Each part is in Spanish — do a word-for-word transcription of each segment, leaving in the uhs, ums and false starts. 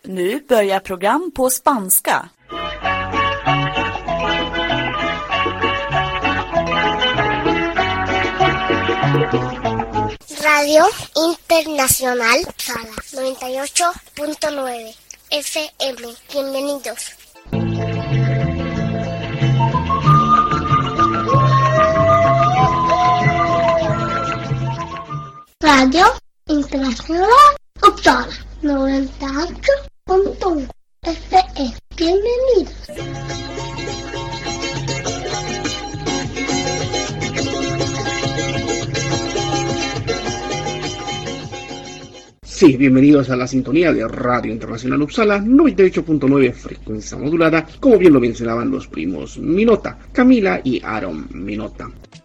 Nu börjar program på spanska. Radio Internacional Uppsala noventa y ocho punto nueve F M. Bienvenidos. Radio Internacional Uppsala noventa y ocho punto uno F M. Bienvenidos. Sí, bienvenidos a la sintonía de Radio Internacional Uppsala noventa y ocho punto nueve frecuencia modulada, como bien lo mencionaban los primos Minota, Camila y Aaron Minota.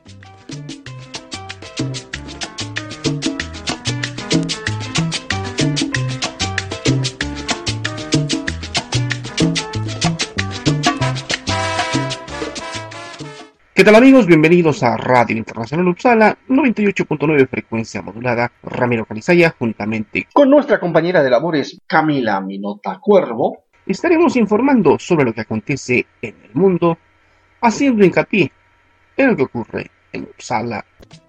¿Qué tal amigos? Bienvenidos a Radio Internacional Uppsala noventa y ocho punto nueve frecuencia modulada. Ramiro Calizaya, juntamente con nuestra compañera de labores Camila Minota Cuervo, estaremos informando sobre lo que acontece en el mundo, haciendo hincapié en lo que ocurre en Uppsala.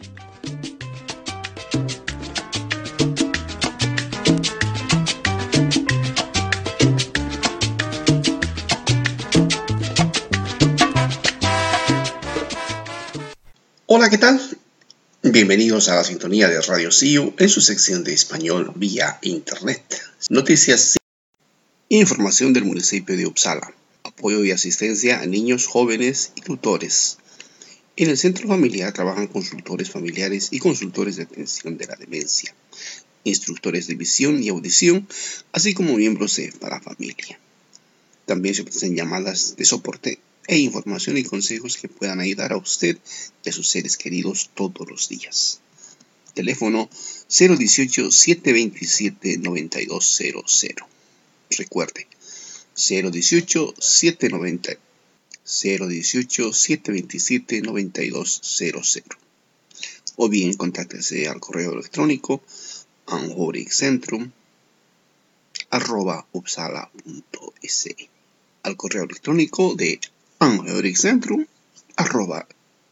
Hola, ¿qué tal? Bienvenidos a la sintonía de Radio C I U en su sección de español vía internet. Noticias e información del municipio de Uppsala. Apoyo y asistencia a niños, jóvenes y tutores. En el centro familiar trabajan consultores familiares y consultores de atención de la demencia, instructores de visión y audición, así como miembros de la familia. También se ofrecen llamadas de soporte e información y consejos que puedan ayudar a usted y a sus seres queridos todos los días. Teléfono cero uno ocho, siete dos siete, nueve dos cero cero. Recuerde, cero uno ocho, siete dos siete, nueve dos cero cero. O bien contáctese al correo electrónico anhörigcentrum arroba uppsala punto se. Al correo electrónico de anhörigcentrum arroba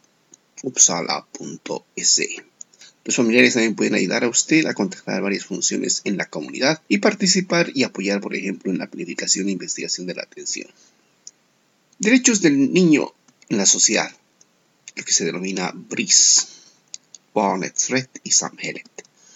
uppsala punto se. Los familiares también pueden ayudar a usted a contactar varias funciones en la comunidad y participar y apoyar, por ejemplo, en la planificación e investigación de la atención. Derechos del niño en la sociedad, lo que se denomina B R I S, Barnets Rätt i Samhället.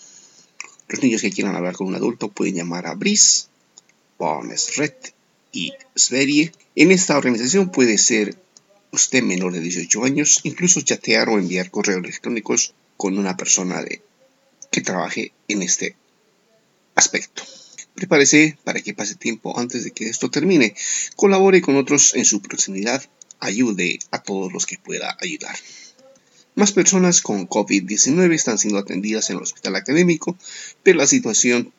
Los niños que quieran hablar con un adulto pueden llamar a B R I S, Barnets Rätt y Sverige. En esta organización puede ser usted menor de dieciocho años, incluso chatear o enviar correos electrónicos con una persona de, que trabaje en este aspecto. Prepárese para que pase tiempo antes de que esto termine. Colabore con otros en su proximidad. Ayude a todos los que pueda ayudar. Más personas con COVID diecinueve están siendo atendidas en el hospital académico, pero la situación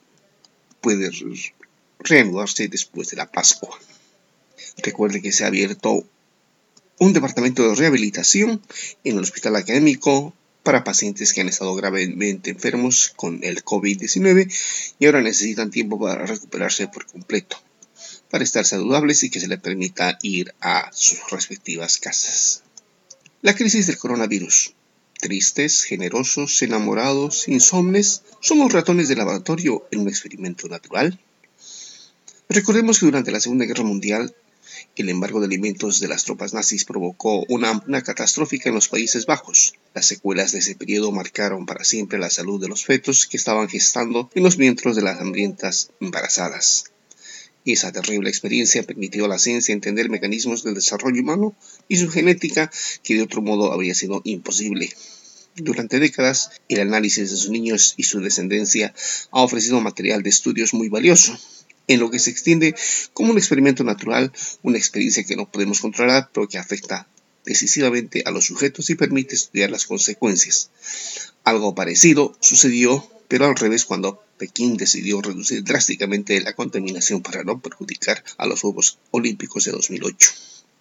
puede reanudarse después de la Pascua. Recuerde que se ha abierto un departamento de rehabilitación en el hospital académico para pacientes que han estado gravemente enfermos con el COVID diecinueve y ahora necesitan tiempo para recuperarse por completo, para estar saludables y que se les permita ir a sus respectivas casas. La crisis del coronavirus. Tristes, generosos, enamorados, insomnes, ¿somos ratones de laboratorio en un experimento natural? Recordemos que durante la Segunda Guerra Mundial, el embargo de alimentos de las tropas nazis provocó una hambruna catastrófica en los Países Bajos. Las secuelas de ese periodo marcaron para siempre la salud de los fetos que estaban gestando en los vientres de las hambrientas embarazadas. Esa terrible experiencia permitió a la ciencia entender mecanismos del desarrollo humano y su genética que de otro modo habría sido imposible. Durante décadas, el análisis de sus niños y su descendencia ha ofrecido material de estudios muy valioso, en lo que se extiende como un experimento natural, una experiencia que no podemos controlar, pero que afecta decisivamente a los sujetos y permite estudiar las consecuencias. Algo parecido sucedió, pero al revés, cuando Pekín decidió reducir drásticamente la contaminación para no perjudicar a los Juegos Olímpicos de dos mil ocho.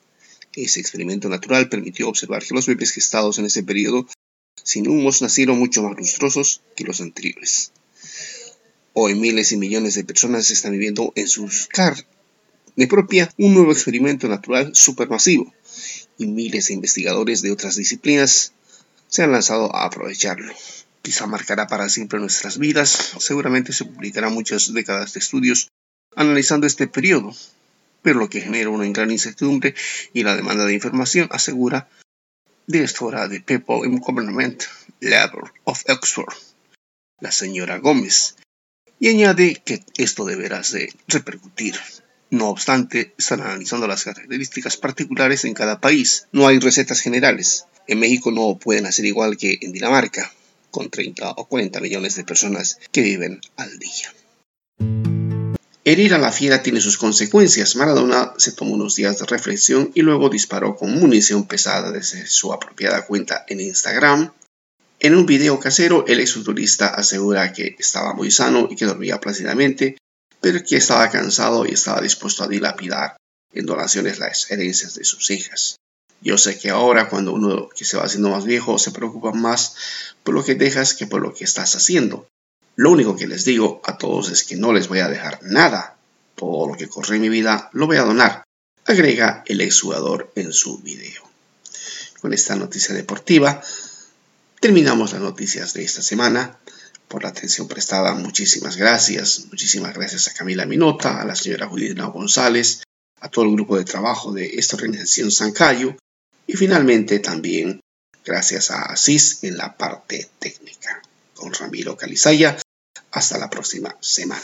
Ese experimento natural permitió observar que los bebés gestados en ese periodo sin humos nacieron mucho más lustrosos que los anteriores. Hoy miles y millones de personas están viviendo en sus carnes propia un nuevo experimento natural supermasivo, y miles de investigadores de otras disciplinas se han lanzado a aprovecharlo. Quizá marcará para siempre nuestras vidas. Seguramente se publicarán muchas décadas de estudios analizando este periodo, pero lo que genera una gran incertidumbre y la demanda de información, asegura directora de People in Government Lab of Oxford, la señora Gómez, y añade que esto deberá de repercutir. No obstante, están analizando las características particulares en cada país. No hay recetas generales. En México no pueden hacer igual que en Dinamarca, con treinta o cuarenta millones de personas que viven al día. Herir a la fiera tiene sus consecuencias. Maradona se tomó unos días de reflexión y luego disparó con munición pesada desde su apropiada cuenta en Instagram. En un video casero, el exfutbolista asegura que estaba muy sano y que dormía plácidamente, pero que estaba cansado y estaba dispuesto a dilapidar en donaciones las herencias de sus hijas. Yo sé que ahora, cuando uno que se va haciendo más viejo, se preocupa más por lo que dejas que por lo que estás haciendo. Lo único que les digo a todos es que no les voy a dejar nada. Todo lo que corre en mi vida lo voy a donar, agrega el exjugador en su video. Con esta noticia deportiva, terminamos las noticias de esta semana. Por la atención prestada, muchísimas gracias. Muchísimas gracias a Camila Minota, a la señora Juliana González, a todo el grupo de trabajo de esta organización Sancayo y finalmente también gracias a Asís en la parte técnica. Con Ramiro Calizaya, hasta la próxima semana.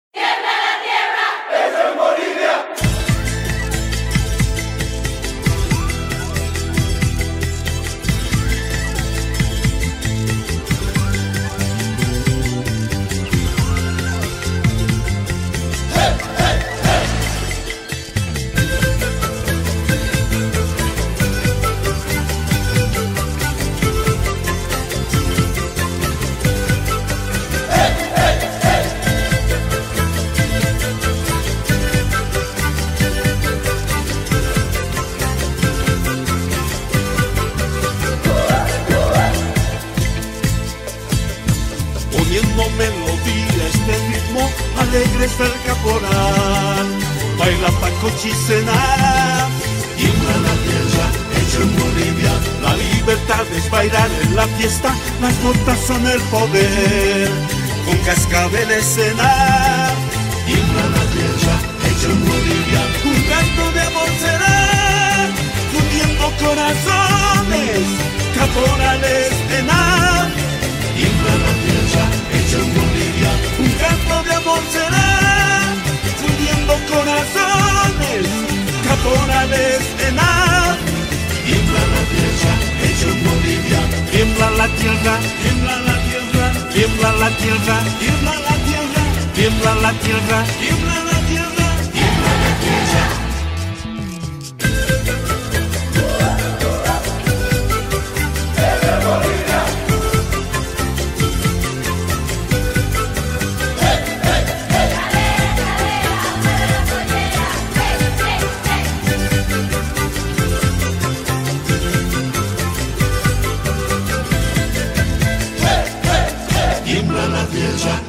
Melodía, este ritmo alegre está el caporal, baila Paco Chisena, tiembla la tierra, hecho en Bolivia, la libertad es bailar en la fiesta, las notas son el poder, con cascabel escena, tiembla la tierra, hecho en Bolivia, un canto de amor será, fundiendo corazones, caporales en ar, tiembla la tierra, hecho en Bolivia, un canto de amor será, fundiendo corazones, caporales en ar. Tiembla la tierra, hecho en Bolivia, tiembla la tierra, tiembla la tierra, tiembla la tierra, tiembla la tierra, tiembla la tierra, tiembla la tierra, tiembla la tierra. Tiembla la tierra.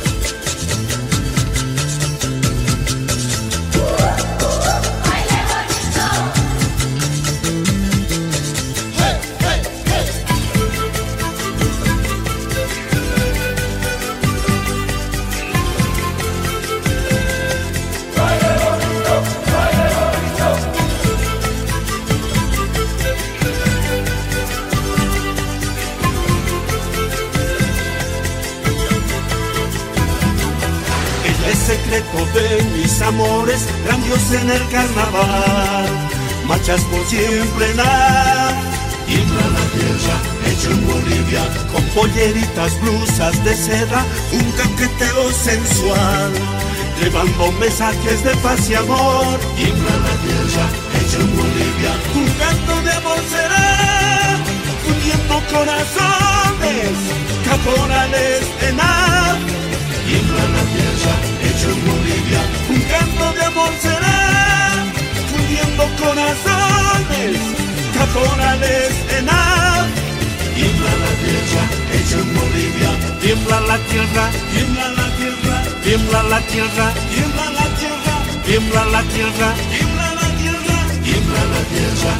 Secreto de mis amores, cambios en el carnaval, marchas por siempre la tiembla la tierra, hecho en Bolivia, con polleritas, blusas de seda, un caqueteo sensual, llevando mensajes de paz y amor. Tiembla la tierra, hecho en Bolivia, un canto de amor será, uniendo corazones, caporales en ar. Tiembla la tierra, hecho en Bolivia, un canto de amor será, fundiendo corazones, caporales en ar. Tiembla la tierra, hecho en Bolivia, tiembla la tierra, tiembla la tierra. tiembla la tierra, tiembla la tierra, tiembla la tierra, tiembla la tierra, tiembla la tierra.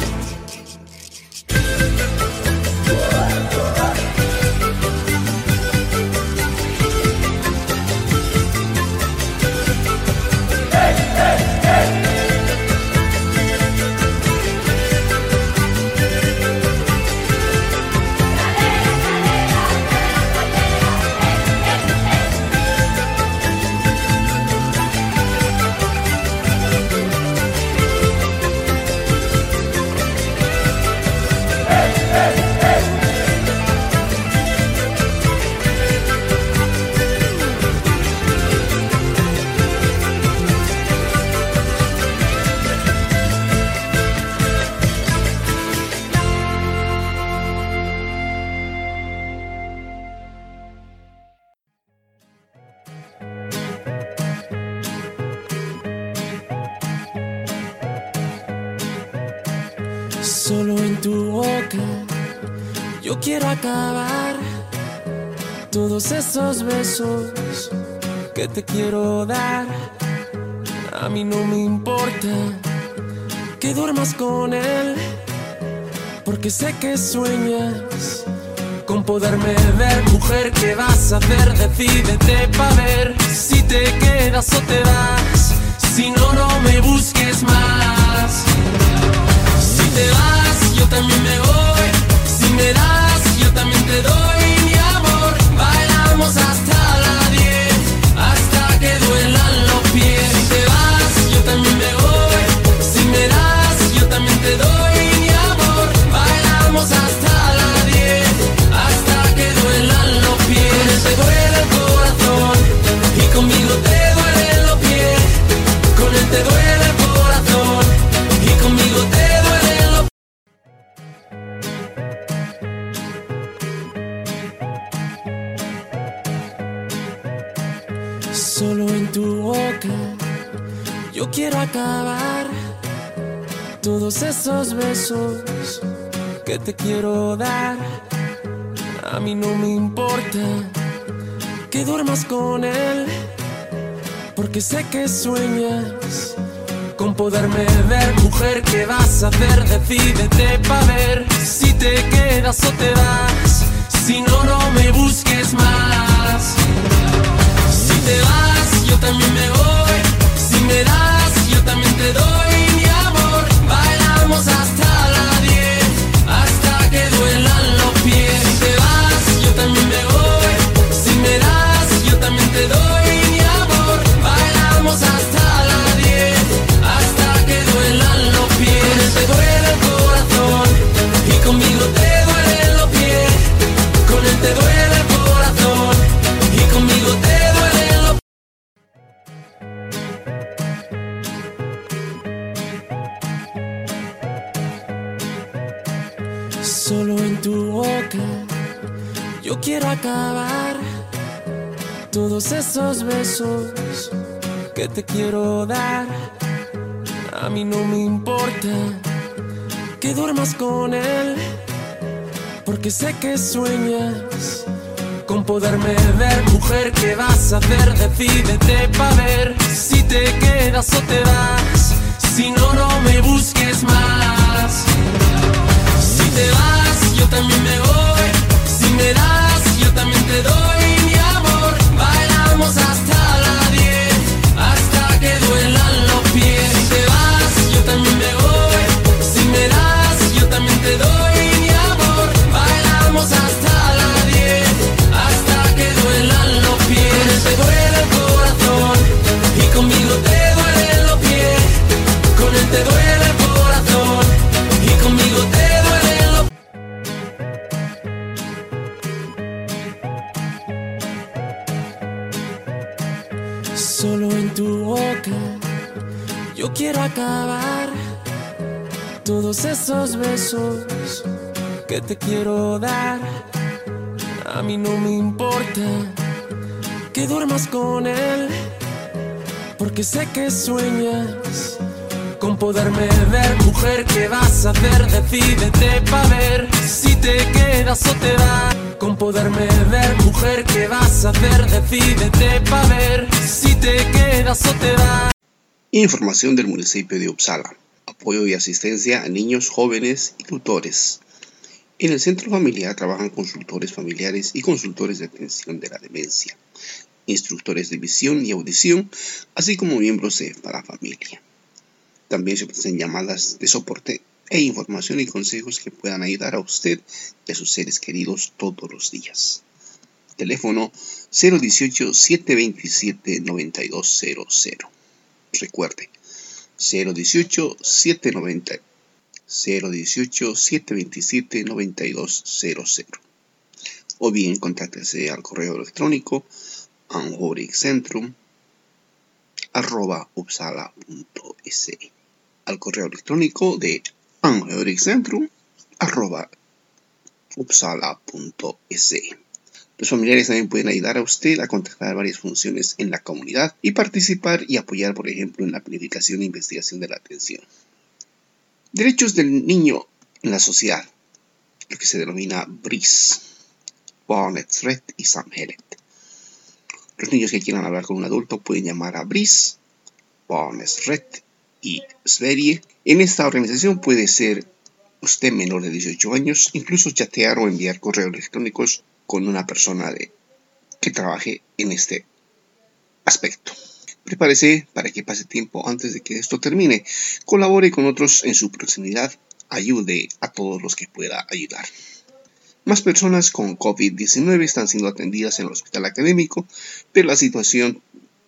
Solo en tu boca yo quiero acabar todos esos besos que te quiero dar. A mí no me importa que duermas con él, porque sé que sueñas con poderme ver. Mujer, ¿qué vas a hacer? Decídete pa' ver si te quedas o te vas. Si no, no me busques más. Si te vas, yo también me voy. Si me das, yo también te doy. Mi amor, bailamos hasta las diez, hasta que duelan los pies. Si te vas, yo también me voy. Si me das, yo también te doy. Mi amor, bailamos hasta las diez, hasta que duelan los pies. Te duele el corazón y conmigo te duelen los pies. Con él te duele el corazón y conmigo te duelen los pies. Solo en tu boca yo quiero acabar todos esos besos que te quiero dar. A mí no me importa que duermas con él, porque sé que sueñas con poderme ver. Mujer, ¿qué vas a hacer? Decídete pa' ver si te quedas o te vas. Si no, no me busques más. Si te vas, yo también me voy. Si me das, yo también te doy. Mi amor, bailamos hasta las diez, hasta que duelan los pies. Si te vas, yo también me voy. Si me das, yo también te doy. Mi amor, bailamos hasta las diez, hasta que duelan los pies. Te duele el corazón y conmigo te duelen los pies. Con él te duele el corazón y conmigo te duelen los pies. Solo en tu boca yo quiero acabar todos esos besos que te quiero dar. A mí no me importa que duermas con él, porque sé que sueñas con poderme ver. Mujer, ¿qué vas a hacer? Decídete pa' ver si te quedas o te vas. Si no, no me busques más. Si te vas, yo también me voy. Si me das, yo también te doy. Mi amor, bailamos hasta las diez, hasta que duelan los pies. Si te vas, yo también me voy. Si me das, yo también te doy. Mi amor, bailamos hasta las diez, hasta que duelan los pies. Te duele el corazón y conmigo te duelen los pies. Con él te duele el corazón y conmigo te duelen los pies. Solo en tu boca yo quiero acabar todos esos besos que te quiero dar. A mí no me importa que duermas con él, porque sé que sueñas con poderme ver. Mujer, ¿qué vas a hacer? Decídete pa' ver si te quedas o te vas. con poderme ver. Mujer, ¿qué vas a hacer? Decídete pa' ver si te quedas o te vas. Información del municipio de Uppsala. Apoyo y asistencia a niños, jóvenes y tutores. En el centro familiar trabajan consultores familiares y consultores de atención de la demencia, instructores de visión y audición, así como miembros de la familia. También se ofrecen llamadas de soporte e información y consejos que puedan ayudar a usted y a sus seres queridos todos los días. Teléfono cero dieciocho, siete veintisiete, noventa y dos cero cero. Recuerde, cero dieciocho, siete noventa, cero dieciocho, siete veintisiete, noventa y dos cero cero. O bien contáctese al correo electrónico anhörigcentrum arroba uppsala punto se, al correo electrónico de anhörigcentrum arroba uppsala punto se. Los familiares también pueden ayudar a usted a contactar varias funciones en la comunidad y participar y apoyar, por ejemplo, en la planificación e investigación de la atención. Derechos del niño en la sociedad, lo que se denomina B R I S, Barnets Rätt i Samhället. Los niños que quieran hablar con un adulto pueden llamar a B R I S, Barnets Rätt i Sverige. En esta organización puede ser usted menor de dieciocho años, incluso chatear o enviar correos electrónicos con una persona de, que trabaje en este aspecto. Prepárese para que pase tiempo antes de que esto termine. Colabore con otros en su proximidad. Ayude a todos los que pueda ayudar. Más personas con COVID diecinueve están siendo atendidas en el hospital académico, pero la situación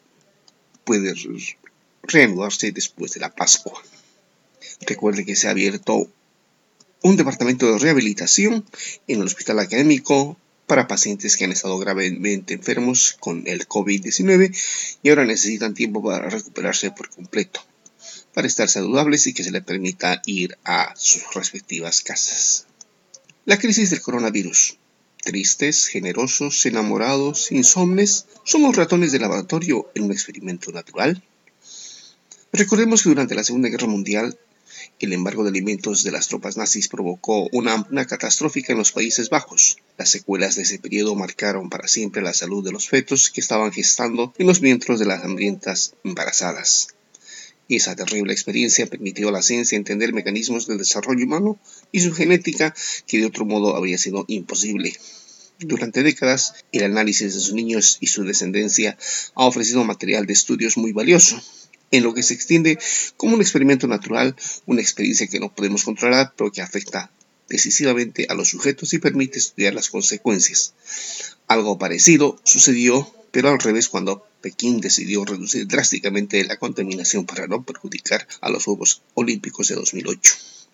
puede reanudarse después de la Pascua. Recuerde que se ha abierto un departamento de rehabilitación en el hospital académico para pacientes que han estado gravemente enfermos con el COVID diecinueve y ahora necesitan tiempo para recuperarse por completo, para estar saludables y que se les permita ir a sus respectivas casas. La crisis del coronavirus. Tristes, generosos, enamorados, insomnes, ¿somos ratones de laboratorio en un experimento natural? Recordemos que durante la Segunda Guerra Mundial, el embargo de alimentos de las tropas nazis provocó una hambruna catastrófica en los Países Bajos. Las secuelas de ese periodo marcaron para siempre la salud de los fetos que estaban gestando en los vientres de las hambrientas embarazadas. Esa terrible experiencia permitió a la ciencia entender mecanismos del desarrollo humano y su genética que de otro modo habría sido imposible. Durante décadas, el análisis de sus niños y su descendencia ha ofrecido material de estudios muy valioso, en lo que se extiende como un experimento natural, una experiencia que no podemos controlar, pero que afecta decisivamente a los sujetos y permite estudiar las consecuencias. Algo parecido sucedió, pero al revés, cuando Pekín decidió reducir drásticamente la contaminación para no perjudicar a los Juegos Olímpicos de dos mil ocho.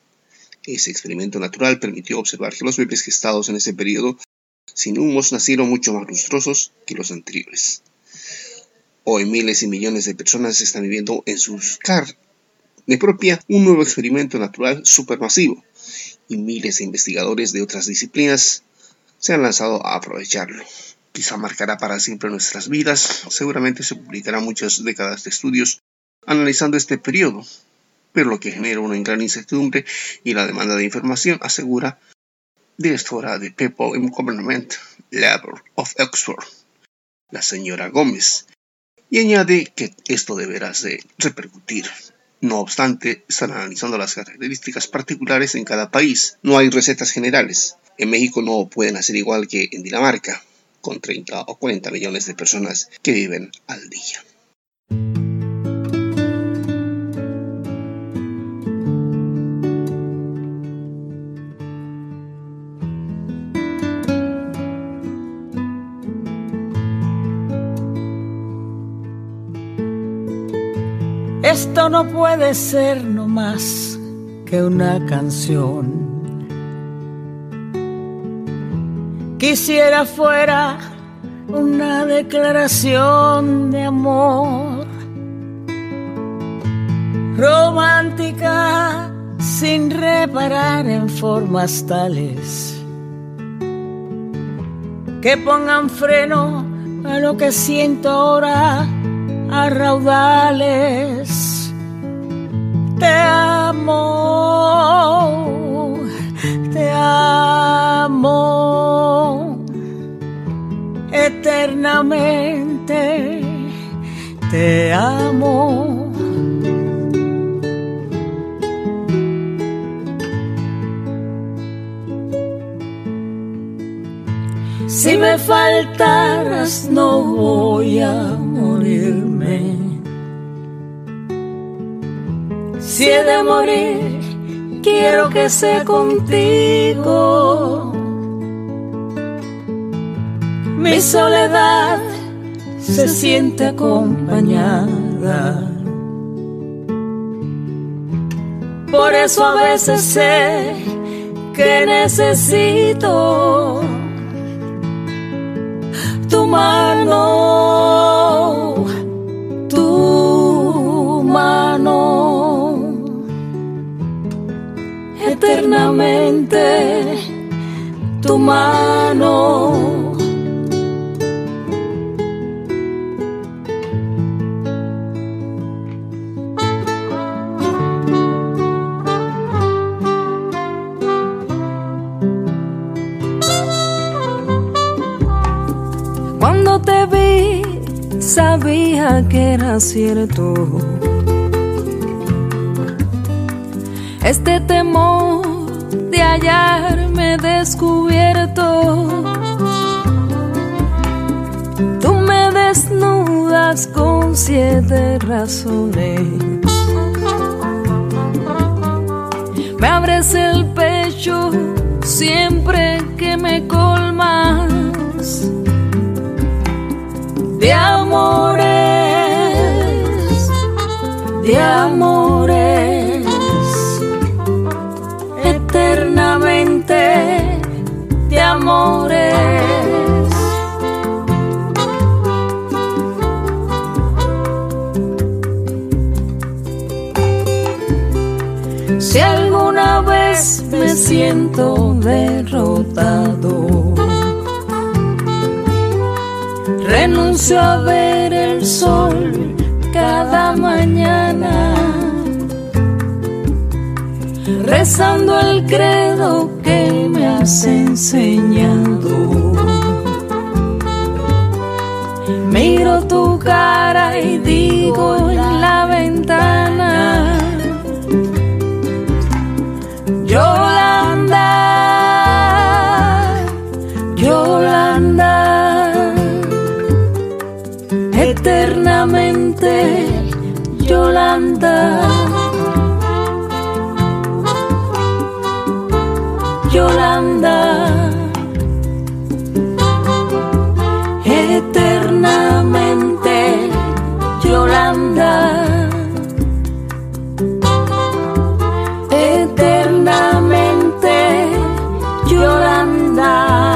Ese experimento natural permitió observar que los bebés gestados en ese periodo sin humos nacieron mucho más lustrosos que los anteriores. Hoy miles y millones de personas están viviendo en sus carne propia un nuevo experimento natural supermasivo y miles de investigadores de otras disciplinas se han lanzado a aprovecharlo. Quizá marcará para siempre nuestras vidas. Seguramente se publicarán muchas décadas de estudios analizando este periodo, pero lo que genera una gran incertidumbre y la demanda de información, asegura directora de People in Government Lab of Oxford, la señora Gómez, y añade que esto deberá de repercutir. No obstante, están analizando las características particulares en cada país. No hay recetas generales. En México no pueden hacer igual que en Dinamarca, con treinta o cuarenta millones de personas que viven al día. Esto no puede ser no más que una canción. Quisiera fuera una declaración de amor, romántica sin reparar en formas tales que pongan freno a lo que siento ahora a raudales. Te amo, te amo, eternamente te amo. Si me faltaras no voy a morirme. Si he de morir, quiero que sea contigo. Mi soledad se siente acompañada. Por eso a veces sé que necesito tu mano, tu mano, eternamente tu mano. Cuando te vi, sabía que era cierto. Este temor de hallarme descubierto. Tú me desnudas con siete razones. Me abres el pecho siempre que me colmas de amores, de amores, eternamente de amores. Si alguna vez me siento derrotado, renuncio a ver el sol cada mañana, rezando el credo que me has enseñado. Miro tu cara y digo en la ventana: Yolanda, Yolanda, eternamente Yolanda, Yolanda, eternamente Yolanda, eternamente Yolanda.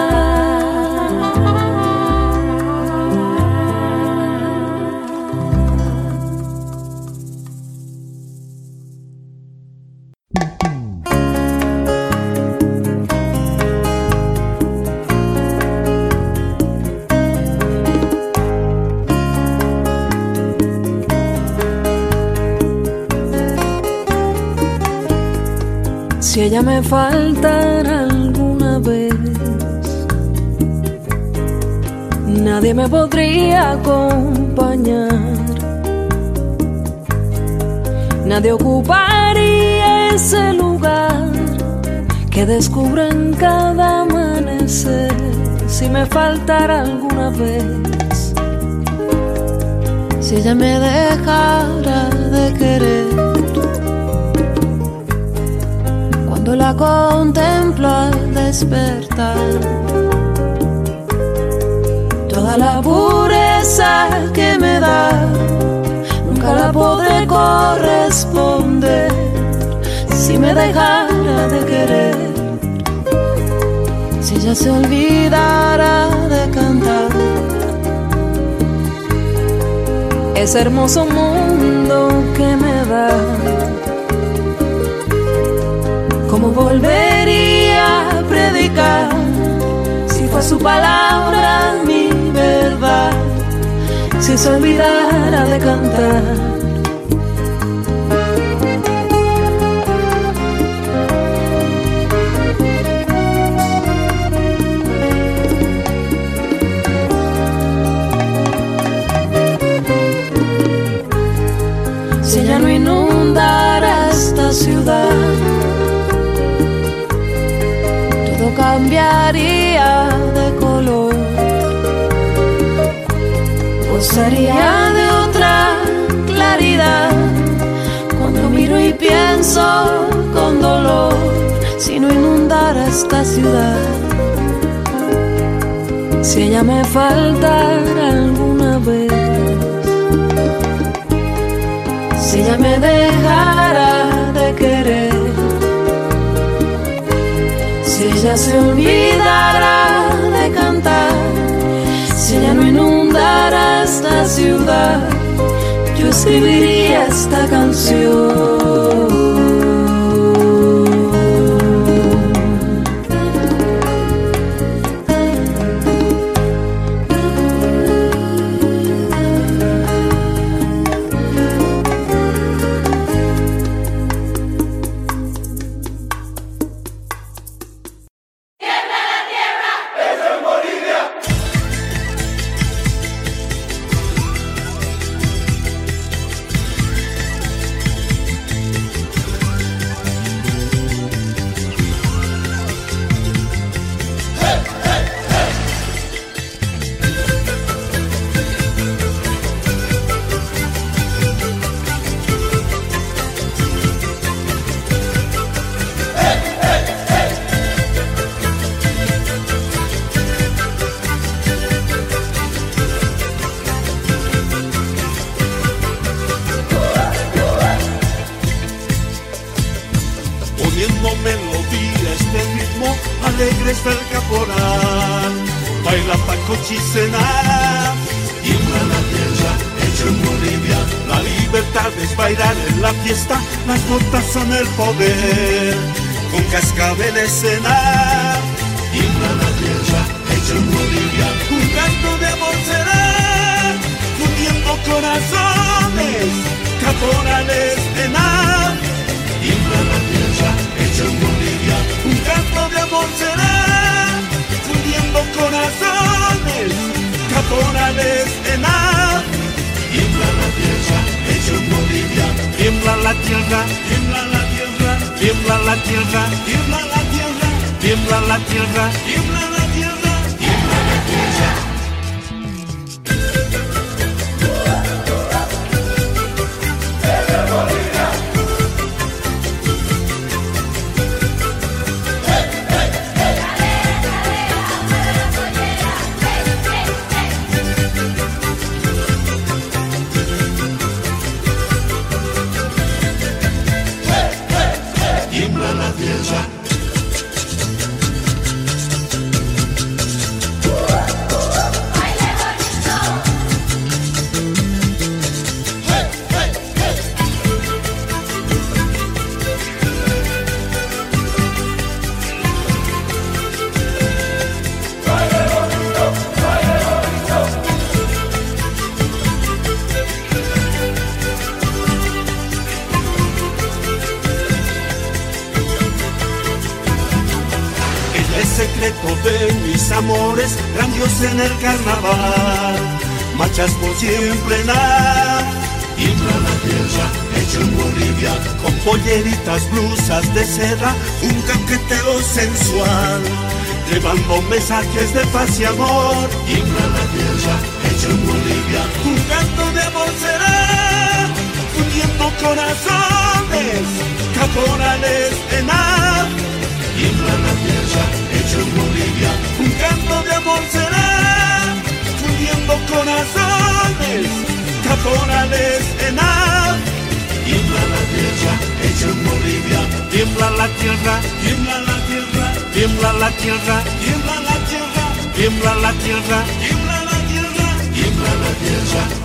Si ella me faltara alguna vez, nadie me podría acompañar, nadie ocuparía ese lugar que descubro en cada amanecer. Si me faltara alguna vez, si ella me dejara de querer, cuando la contemplo al despertar, toda la pureza que me da nunca la podré corresponder. Si me dejara de querer, si ella se olvidara de cantar, ese hermoso mundo que me da, ¿cómo volvería a predicar si fue su palabra mi verdad? Si se olvidara de cantar. si ella no inundara esta ciudad, todo cambiaría de color, gozaría de otra claridad. Cuando miro y pienso con dolor, si no inundara esta ciudad, si ella me faltara alguna vez, si ella me dejara de querer, si ella se olvidara de cantar, si ella no inundara esta ciudad, yo escribiría esta canción. Alegre está el caporal, baila Paco Chisena, tiembla la tierra, hecho en Bolivia, la libertad es bailar en la fiesta, las notas son el poder, con cascabel escena, tiembla la tierra, hecho en Bolivia, un canto de amor será, fundiendo corazones, caporales en nada, tiembla la tierra, hecho en Bolivia, un canto de amor será, fundiendo corazones, caporales en nada. Tiembla la tierra, hecho en Bolivia, tiembla la tierra, tiembla la tierra, tiembla la tierra, tiembla la tierra, tiembla la tierra, tiembla la tierra, tiembla la tierra. Tiembla la tierra. Secreto de mis amores, grandioso en el carnaval, marchas por siempre nada. Tiembla la tierra, hecho en Bolivia, con polleritas, blusas de seda, un caqueteo sensual, llevando mensajes de paz y amor. Tiembla la tierra, hecho en Bolivia, un canto de amor será, fundiendo corazones, caporales en nada. Tiembla la tierra, hecho en Bolivia, un canto de amor será, fundiendo corazones, caporales en nada. Tiembla la tierra, hecho en Bolivia, tiembla la tierra, tiembla la tierra, tiembla la tierra, tiembla la tierra, tiembla la tierra, tiembla la tierra, tiembla la tierra.